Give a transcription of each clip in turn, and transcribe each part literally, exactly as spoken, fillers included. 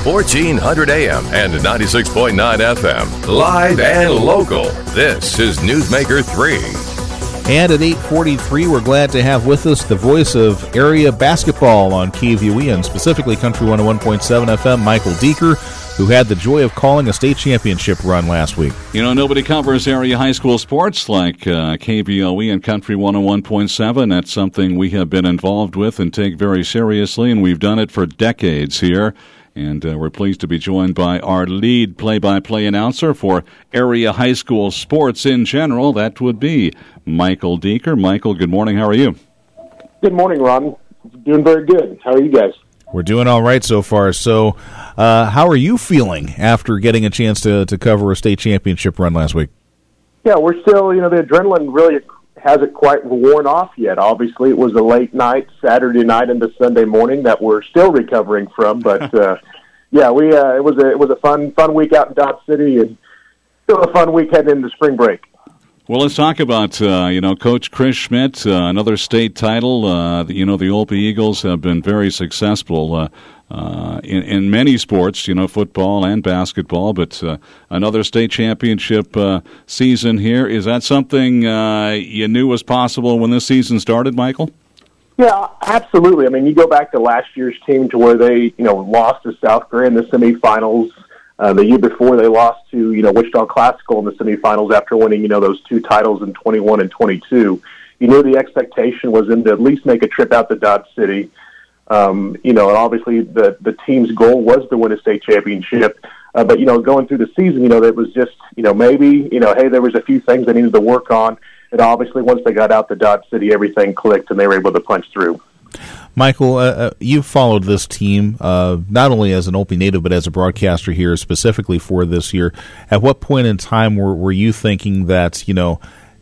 fourteen hundred A M and ninety-six point nine F M. Live and local. This is Newsmaker three. And at eight forty-three, we're glad to have with us the voice of area basketball on K V O E and specifically Country one oh one point seven F M, Michael Deeker, who had the joy of calling a state championship run last week. You know, nobody covers area high school sports like uh, K V O E and Country one oh one point seven. That's something we have been involved with and take very seriously, and we've done it for decades here. And uh, we're pleased to be joined by our lead play-by-play announcer for area high school sports in general. That would be Michael Deeker. Michael, good morning. How are you? Good morning, Ron. Doing very good. How are you guys? We're doing all right so far. So uh, how are you feeling after getting a chance to, to cover a state championship run last week? Yeah, we're still, you know, the adrenaline really hasn't quite worn off yet. Obviously, it was a late night, Saturday night into Sunday morning that we're still recovering from. But, uh, yeah, we uh, it was a it was a fun fun week out in Dodge City and still a fun week heading into spring break. Well, let's talk about, uh, you know, Coach Chris Schmidt, uh, another state title. Uh, you know, the Olpe Eagles have been very successful uh, uh, in, in many sports, you know, football and basketball, but uh, another state championship uh, season here. Is that something uh, you knew was possible when this season started, Michael? Yeah, absolutely. I mean, you go back to last year's team to where they, you know, lost to South Korea in the semifinals. Uh, the year before, they lost to, you know, Wichita Classical in the semifinals after winning, you know, those two titles in twenty-one and twenty-two. You knew the expectation was them to at least make a trip out to Dodge City. Um, you know, and obviously the, the team's goal was to win a state championship. Uh, but, you know, going through the season, you know, it was just, you know, maybe, you know, hey, there was a few things they needed to work on. And obviously once they got out to Dodge City, everything clicked and they were able to punch through. Michael, uh, you've followed this team uh, not only as an Olpe native but as a broadcaster here specifically for this year. At what point in time were, were you thinking that, you know,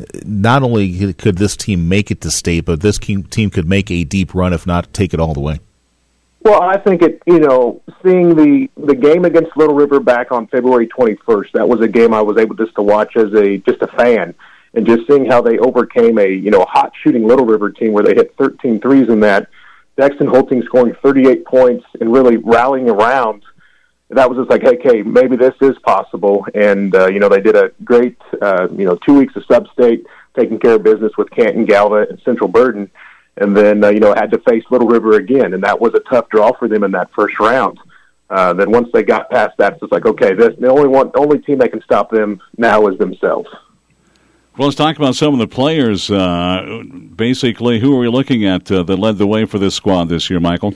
not only could this team make it to state, but this team could make a deep run, if not take it all the way? Well, I think it, you know, seeing the, the game against Little River back on February twenty-first, that was a game I was able just to watch as a just a fan. And just seeing how they overcame a, you know, hot shooting Little River team where they hit thirteen threes in that, Dexton Holting scoring thirty-eight points and really rallying around. That was just like, hey, okay, maybe this is possible. And, uh, you know, they did a great, uh, you know, two weeks of sub-state, taking care of business with Canton, Galva, and Central Burden. And then, uh, you know, had to face Little River again. And that was a tough draw for them in that first round. Uh, then once they got past that, it's just like, okay, this, the only one, only team that can stop them now is themselves. Well, let's talk about some of the players. Uh, basically, who are we looking at uh, that led the way for this squad this year, Michael?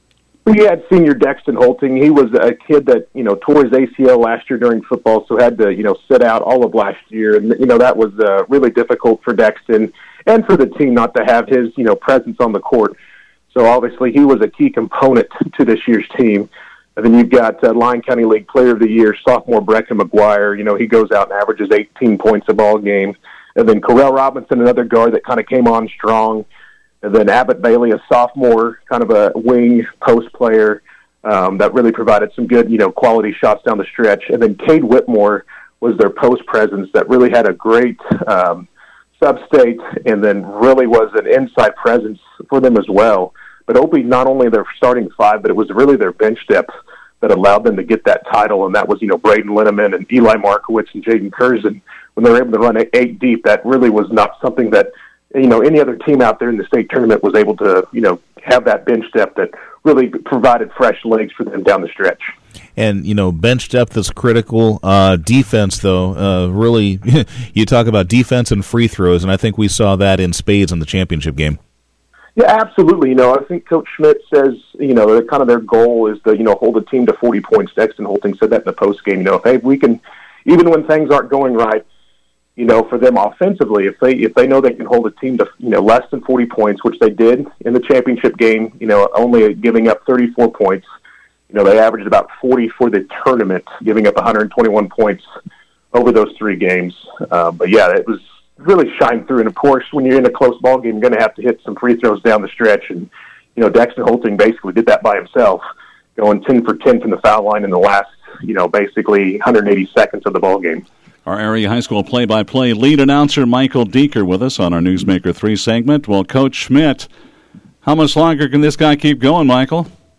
We had senior Dexton Holting. He was a kid that, you know, tore his A C L last year during football, so had to, you know, sit out all of last year. And, you know, that was uh, really difficult for Dexton and for the team not to have his, you know, presence on the court. So, obviously, he was a key component to this year's team. And then you've got uh, Lyon County League Player of the Year, sophomore Breckin McGuire. You know, he goes out and averages eighteen points a ball game. And then Correll Robinson, another guard that kind of came on strong. And then Abbott Bailey, a sophomore, kind of a wing post player um, that really provided some good, you know, quality shots down the stretch. And then Cade Whitmore was their post presence that really had a great um, sub-state and then really was an inside presence for them as well. But Opie, not only their starting five, but it was really their bench depth that allowed them to get that title, and that was, you know, Braden Linneman and Eli Markowitz and Jaden Curzon. When they were able to run eight deep, that really was not something that, you know, any other team out there in the state tournament was able to, you know, have that bench depth that really provided fresh legs for them down the stretch. And, you know, bench depth is critical. Uh, defense, though, uh, really, you talk about defense and free throws, and I think we saw that in spades in the championship game. Yeah, absolutely. You know, I think Coach Schmidt says, you know, kind of their goal is to, you know, hold a team to forty points. Dexton Holting said that in the post game. You know, if hey, we can, even when things aren't going right, you know, for them offensively, if they if they know they can hold a team to, you know, less than forty points, which they did in the championship game, you know, only giving up thirty-four points. You know, they averaged about forty for the tournament, giving up one hundred twenty-one points over those three games. Uh, but yeah, it was really shine through. And of course, when you're in a close ball game, you're going to have to hit some free throws down the stretch. And, you know, Dexton Holting basically did that by himself, going ten for ten from the foul line in the last, you know, basically one hundred eighty seconds of the ball game. Our area high school play-by-play lead announcer Michael Deeker with us on our Newsmaker three segment. Well, Coach Schmidt, how much longer can this guy keep going, Michael?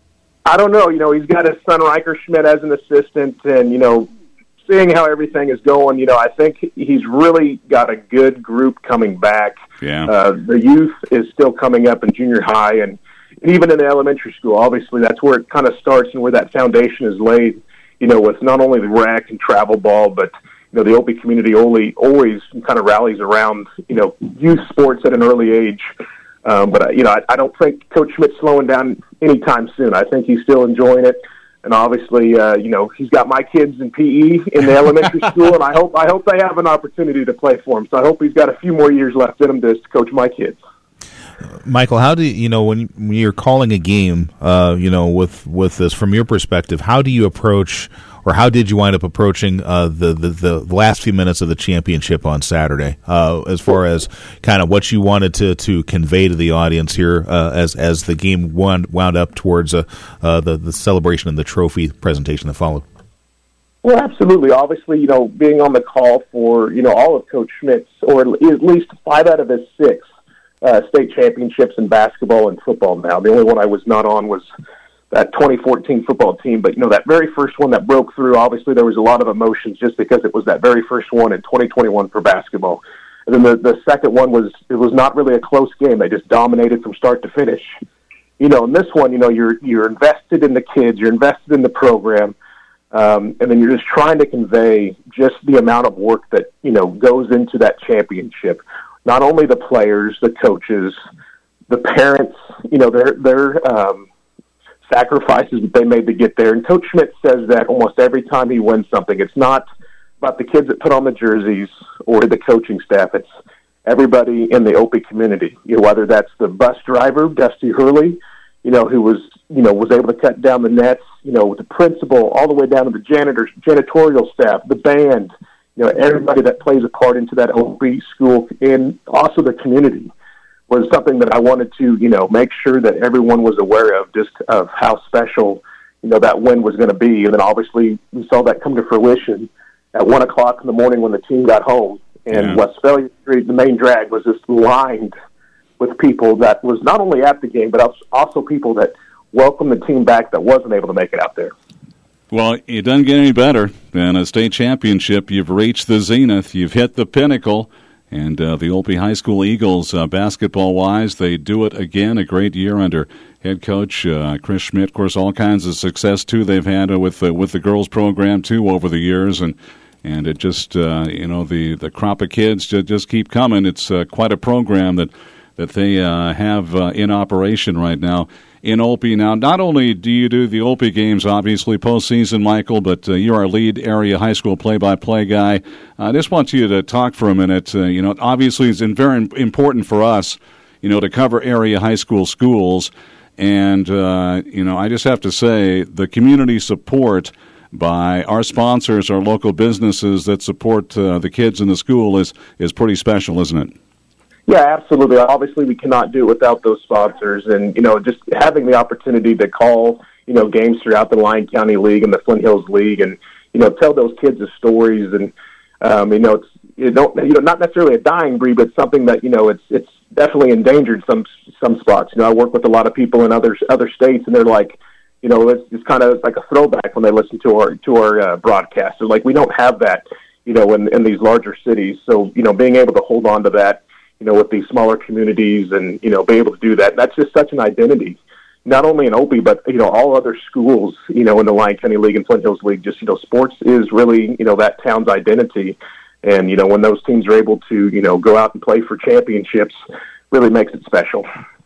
I don't know. You know, he's got his son Riker Schmidt as an assistant, and, you know, seeing how everything is going, you know, I think he's really got a good group coming back. Yeah. Uh, the youth is still coming up in junior high, and, and even in the elementary school. Obviously, that's where it kind of starts and where that foundation is laid, you know, with not only the rec and travel ball, but, you know, the Opie community only, always kind of rallies around, you know, youth sports at an early age. Um, but, you know, I, I don't think Coach Schmidt's slowing down anytime soon. I think he's still enjoying it. And obviously, uh, you know, he's got my kids in P E in the elementary school, and I hope I hope they have an opportunity to play for him. So I hope he's got a few more years left in him to coach my kids. Michael, how do you, you know, when, when you're calling a game, uh, you know, with, with this, from your perspective, how do you approach, or how did you wind up approaching uh, the, the, the last few minutes of the championship on Saturday, uh, as far as kind of what you wanted to, to convey to the audience here uh, as as the game wound, wound up towards uh, uh, the, the celebration and the trophy presentation that followed? Well, absolutely. Obviously, you know, being on the call for, you know, all of Coach Schmidt's, or at least five out of his six uh, state championships in basketball and football now. The only one I was not on was that twenty fourteen football team. But, you know, that very first one that broke through, obviously there was a lot of emotions just because it was that very first one in twenty twenty-one for basketball. And then the, the second one was, it was not really a close game. They just dominated from start to finish. You know, in this one, you know, you're, you're invested in the kids, you're invested in the program. Um, and then you're just trying to convey just the amount of work that, you know, goes into that championship. Not only the players, the coaches, the parents, you know, their, their, um, sacrifices that they made to get there. And Coach Schmidt says that almost every time he wins something. It's not about the kids that put on the jerseys or the coaching staff. It's everybody in the Opie community, you know, whether that's the bus driver, Dusty Hurley, you know, who was, you know, was able to cut down the nets, you know, with the principal all the way down to the janitors, janitorial staff, the band, you know, everybody that plays a part into that Opie school, and also the community, was something that I wanted to, you know, make sure that everyone was aware of, just of how special, you know, that win was going to be. And then obviously we saw that come to fruition at one o'clock in the morning when the team got home. And yeah. Westphalia Street, the main drag, was just lined with people that was not only at the game, but also people that welcomed the team back that wasn't able to make it out there. Well, it doesn't get any better than a state championship. You've reached the zenith. You've hit the pinnacle. And uh, the Opie High School Eagles, uh, basketball-wise, they do it again. A great year under head coach uh, Chris Schmidt. Of course, all kinds of success, too, they've had uh, with, uh, with the girls program, too, over the years. And and it just, uh, you know, the, the crop of kids just, just keep coming. It's uh, quite a program that, that they uh, have uh, in operation right now in Opie. Now, not only do you do the Opie games, obviously, postseason, Michael, but uh, you're our lead area high school play-by-play guy. I just want you to talk for a minute. Uh, you know, obviously, it's very important for us, you know, to cover area high school schools. And, uh, you know, I just have to say the community support by our sponsors, our local businesses that support uh, the kids in the school is, is pretty special, isn't it? Yeah, absolutely. Obviously, we cannot do it without those sponsors. And, you know, just having the opportunity to call, you know, games throughout the Lyon County League and the Flint Hills League and, you know, tell those kids the stories. And, um, you know, it's, you know, you know, not necessarily a dying breed, but something that, you know, it's it's definitely endangered some some spots. You know, I work with a lot of people in other, other states, and they're like, you know, it's, it's kind of like a throwback when they listen to our, to our uh, broadcast. They're like, we don't have that, you know, in, in these larger cities. So, you know, being able to hold on to that, you know, with these smaller communities and, you know, be able to do that. That's just such an identity, not only in Opie, but, you know, all other schools, you know, in the Lyon County League and Flint Hills League. Just, you know, sports is really, you know, that town's identity. And, you know, when those teams are able to, you know, go out and play for championships, really makes it special.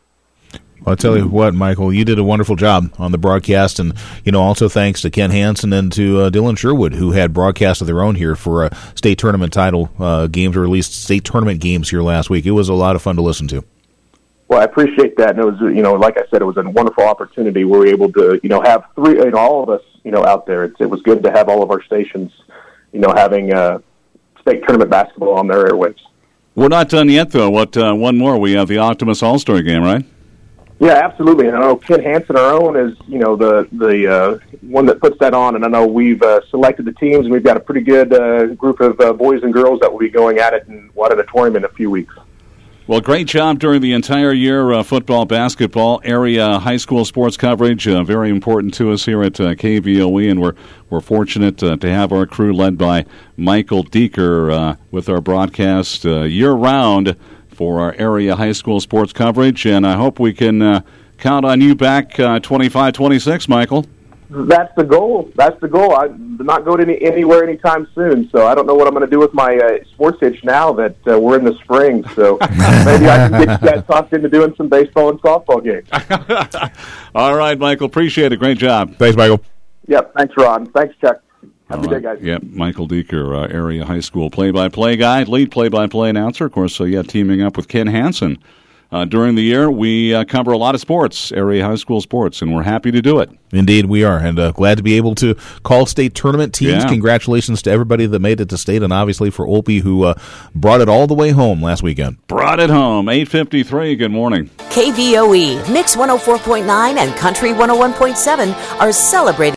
I'll tell you what, Michael, you did a wonderful job on the broadcast, and, you know, also thanks to Ken Hansen and to uh, Dylan Sherwood, who had broadcasts of their own here for uh, state tournament title uh, games, or at least state tournament games here last week. It was a lot of fun to listen to. Well, I appreciate that, and it was, you know, like I said, it was a wonderful opportunity where we were able to, you know, have three, you know, all of us, you know, out there. It's, it was good to have all of our stations, you know, having uh, state tournament basketball on their airwaves. We're not done yet, though. What uh, one more? We have the Optimus All-Star game, right? Yeah, absolutely. And I know Ken Hansen, our own, is, you know, the the uh, one that puts that on. And I know we've uh, selected the teams, and we've got a pretty good uh, group of uh, boys and girls that will be going at it in Watt Auditorium in a few weeks. Well, great job during the entire year, uh, football, basketball, area high school sports coverage, uh, very important to us here at uh, K V O E, and we're we're fortunate uh, to have our crew led by Michael Deeker uh, with our broadcast uh, year-round for our area high school sports coverage, and I hope we can uh, count on you back uh, twenty-five twenty-six, Michael. That's the goal. That's the goal. I'm not going any, anywhere anytime soon, so I don't know what I'm going to do with my uh, sports itch now that uh, we're in the spring. So maybe I can get you guys talked into doing some baseball and softball games. All right, Michael. Appreciate it. Great job. Thanks, Michael. Yep. Thanks, Ron. Thanks, Chuck. Have All a good right. day, guys. Yep, Michael Deeker, uh, area high school play-by-play guy, lead play-by-play announcer. Of course, so yeah, teaming up with Ken Hansen. Uh, during the year, we uh, cover a lot of sports, area high school sports, and we're happy to do it. Indeed, we are, and uh, glad to be able to call state tournament teams. Yeah. Congratulations to everybody that made it to state, and obviously for Olpe, who uh, brought it all the way home last weekend. Brought it home, eight fifty-three. Good morning. K V O E, Mix one oh four point nine and Country one oh one point seven are celebrating